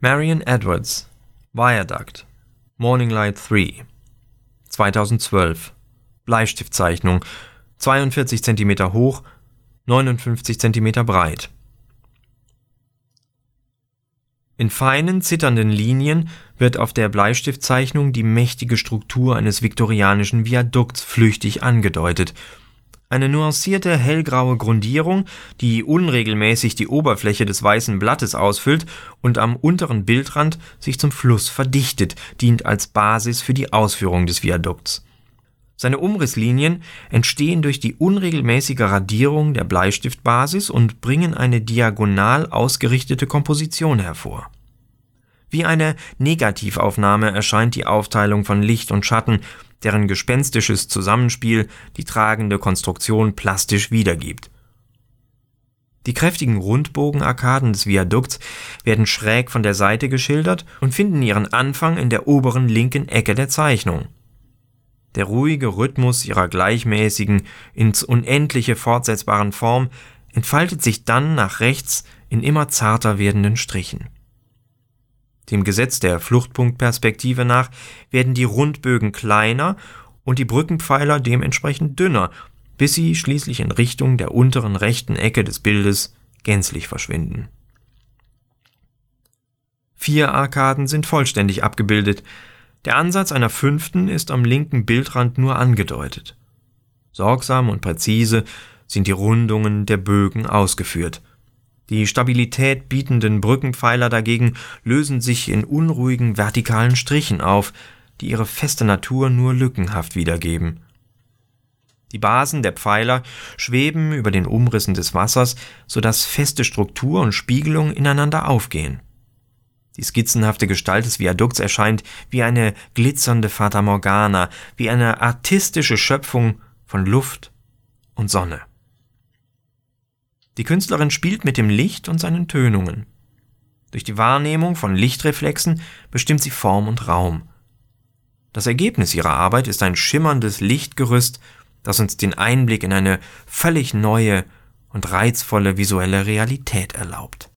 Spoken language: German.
Marion Edwards, Viaduct, Morning Light 3, 2012, Bleistiftzeichnung, 42 cm hoch, 59 cm breit. In feinen, zitternden Linien wird auf der Bleistiftzeichnung die mächtige Struktur eines viktorianischen Viadukts flüchtig angedeutet. Eine nuancierte hellgraue Grundierung, die unregelmäßig die Oberfläche des weißen Blattes ausfüllt und am unteren Bildrand sich zum Fluss verdichtet, dient als Basis für die Ausführung des Viadukts. Seine Umrisslinien entstehen durch die unregelmäßige Radierung der Bleistiftbasis und bringen eine diagonal ausgerichtete Komposition hervor. Wie eine Negativaufnahme erscheint die Aufteilung von Licht und Schatten, deren gespenstisches Zusammenspiel die tragende Konstruktion plastisch wiedergibt. Die kräftigen Rundbogenarkaden des Viadukts werden schräg von der Seite geschildert und finden ihren Anfang in der oberen linken Ecke der Zeichnung. Der ruhige Rhythmus ihrer gleichmäßigen, ins Unendliche fortsetzbaren Form entfaltet sich dann nach rechts in immer zarter werdenden Strichen. Dem Gesetz der Fluchtpunktperspektive nach werden die Rundbögen kleiner und die Brückenpfeiler dementsprechend dünner, bis sie schließlich in Richtung der unteren rechten Ecke des Bildes gänzlich verschwinden. 4 Arkaden sind vollständig abgebildet. Der Ansatz einer 5. ist am linken Bildrand nur angedeutet. Sorgsam und präzise sind die Rundungen der Bögen ausgeführt. Die Stabilität bietenden Brückenpfeiler dagegen lösen sich in unruhigen vertikalen Strichen auf, die ihre feste Natur nur lückenhaft wiedergeben. Die Basen der Pfeiler schweben über den Umrissen des Wassers, sodass feste Struktur und Spiegelung ineinander aufgehen. Die skizzenhafte Gestalt des Viadukts erscheint wie eine glitzernde Fata Morgana, wie eine artistische Schöpfung von Luft und Sonne. Die Künstlerin spielt mit dem Licht und seinen Tönungen. Durch die Wahrnehmung von Lichtreflexen bestimmt sie Form und Raum. Das Ergebnis ihrer Arbeit ist ein schimmerndes Lichtgerüst, das uns den Einblick in eine völlig neue und reizvolle visuelle Realität erlaubt.